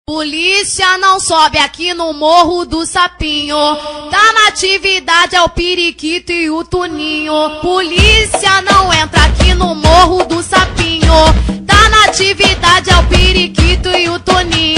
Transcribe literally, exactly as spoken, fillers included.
Polícia não sobe aqui no Morro do Sapinho. Tá na atividade é o periquito e o Tuninho. Polícia não entra aqui no Morro do Sapinho. Tá na atividade é o periquito e o Tuninho.